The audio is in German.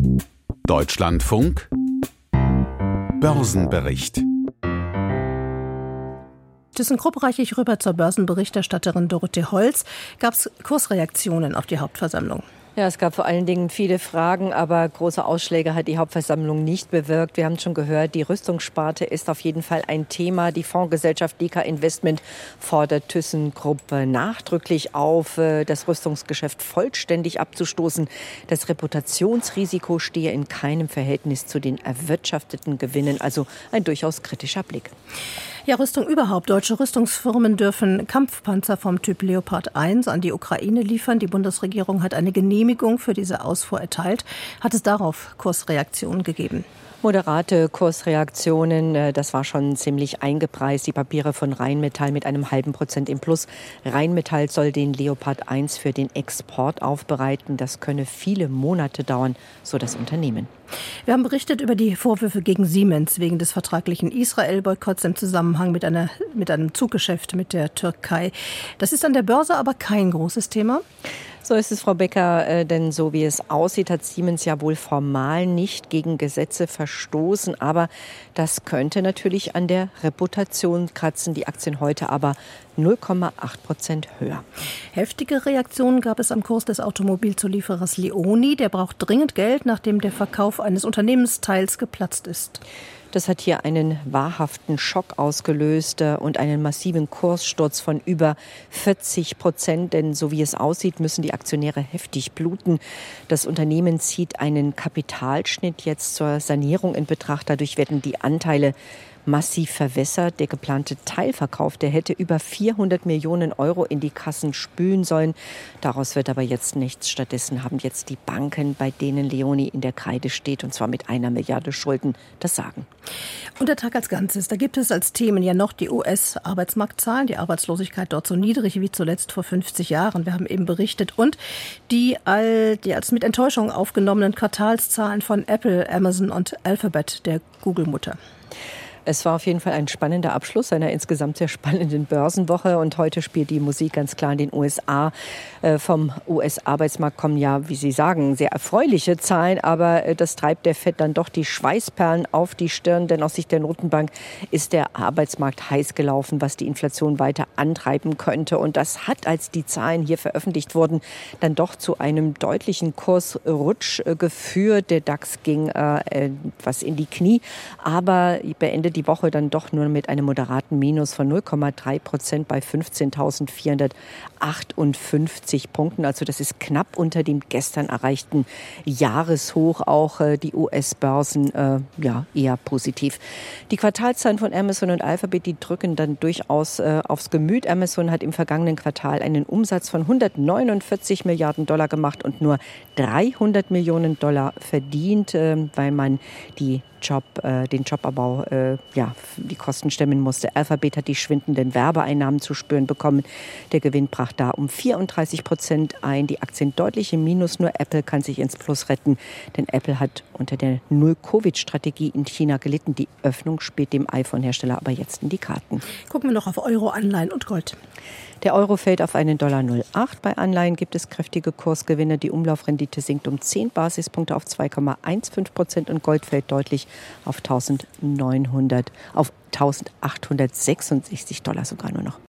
Deutschlandfunk Börsenbericht. ThyssenKrupp reiche ich rüber zur Börsenberichterstatterin Dorothee Holz. Gab es Kursreaktionen auf die Hauptversammlung? Ja, es gab vor allen Dingen viele Fragen, aber große Ausschläge hat die Hauptversammlung nicht bewirkt. Wir haben schon gehört, die Rüstungssparte ist auf jeden Fall ein Thema. Die Fondsgesellschaft Deka Investment fordert ThyssenKrupp nachdrücklich auf, das Rüstungsgeschäft vollständig abzustoßen. Das Reputationsrisiko stehe in keinem Verhältnis zu den erwirtschafteten Gewinnen, also ein durchaus kritischer Blick. Ja, Rüstung überhaupt. Deutsche Rüstungsfirmen dürfen Kampfpanzer vom Typ Leopard 1 an die Ukraine liefern. Die Bundesregierung hat eine Genehmigung für diese Ausfuhr erteilt. Hat es darauf Kursreaktionen gegeben? Moderate Kursreaktionen, das war schon ziemlich eingepreist. Die Papiere von Rheinmetall mit einem halben Prozent im Plus. Rheinmetall soll den Leopard 1 für den Export aufbereiten. Das könne viele Monate dauern, so das Unternehmen. Wir haben berichtet über die Vorwürfe gegen Siemens wegen des vertraglichen Israel-Boykotts im Zusammenhang mit einem Zuggeschäft mit der Türkei. Das ist an der Börse aber kein großes Thema. So ist es, Frau Becker, denn so wie es aussieht, hat Siemens ja wohl formal nicht gegen Gesetze verstoßen. Aber das könnte natürlich an der Reputation kratzen. Die Aktien heute aber 0,8% höher. Heftige Reaktionen gab es am Kurs des Automobilzulieferers Leoni. Der braucht dringend Geld, nachdem der Verkauf eines Unternehmensteils geplatzt ist. Das hat hier einen wahrhaften Schock ausgelöst und einen massiven Kurssturz von über 40%. Denn so wie es aussieht, müssen die Aktionäre heftig bluten. Das Unternehmen zieht einen Kapitalschnitt jetzt zur Sanierung in Betracht. Dadurch werden die Anteile massiv verwässert. Der geplante Teilverkauf, der hätte über 400 Millionen Euro in die Kassen spülen sollen. Daraus wird aber jetzt nichts. Stattdessen haben jetzt die Banken, bei denen Leoni in der Kreide steht, und zwar mit 1 Milliarde Schulden, das Sagen. Und der Tag als Ganzes, da gibt es als Themen ja noch die US-Arbeitsmarktzahlen, die Arbeitslosigkeit dort so niedrig wie zuletzt vor 50 Jahren. Wir haben eben berichtet. Und die als mit Enttäuschung aufgenommenen Quartalszahlen von Apple, Amazon und Alphabet, der Google-Mutter. Es war auf jeden Fall ein spannender Abschluss einer insgesamt sehr spannenden Börsenwoche. Und heute spielt die Musik ganz klar in den USA. Vom US-Arbeitsmarkt kommen ja, wie Sie sagen, sehr erfreuliche Zahlen. Aber das treibt der Fed dann doch die Schweißperlen auf die Stirn. Denn aus Sicht der Notenbank ist der Arbeitsmarkt heiß gelaufen, was die Inflation weiter antreiben könnte. Und das hat, als die Zahlen hier veröffentlicht wurden, dann doch zu einem deutlichen Kursrutsch geführt. Der DAX ging was in die Knie, aber beendet die Woche dann doch nur mit einem moderaten Minus von 0,3% bei 15.458 Punkten. Also das ist knapp unter dem gestern erreichten Jahreshoch. Auch die US-Börsen eher positiv. Die Quartalszahlen von Amazon und Alphabet, die drücken dann durchaus aufs Gemüt. Amazon hat im vergangenen Quartal einen Umsatz von 149 Milliarden Dollar gemacht und nur 300 Millionen Dollar verdient, weil man den Jobabbau, die Kosten stemmen musste. Alphabet hat die schwindenden Werbeeinnahmen zu spüren bekommen. Der Gewinn brach da um 34% ein. Die Aktien deutlich im Minus. Nur Apple kann sich ins Plus retten. Denn Apple hat unter der Null-Covid-Strategie in China gelitten. Die Öffnung spielt dem iPhone-Hersteller aber jetzt in die Karten. Gucken wir noch auf Euro, Anleihen und Gold. Der Euro fällt auf einen $0,08. Bei Anleihen gibt es kräftige Kursgewinne. Die Umlaufrendite sinkt um 10 Basispunkte auf 2,15% und Gold fällt deutlich auf $1.866 sogar nur noch.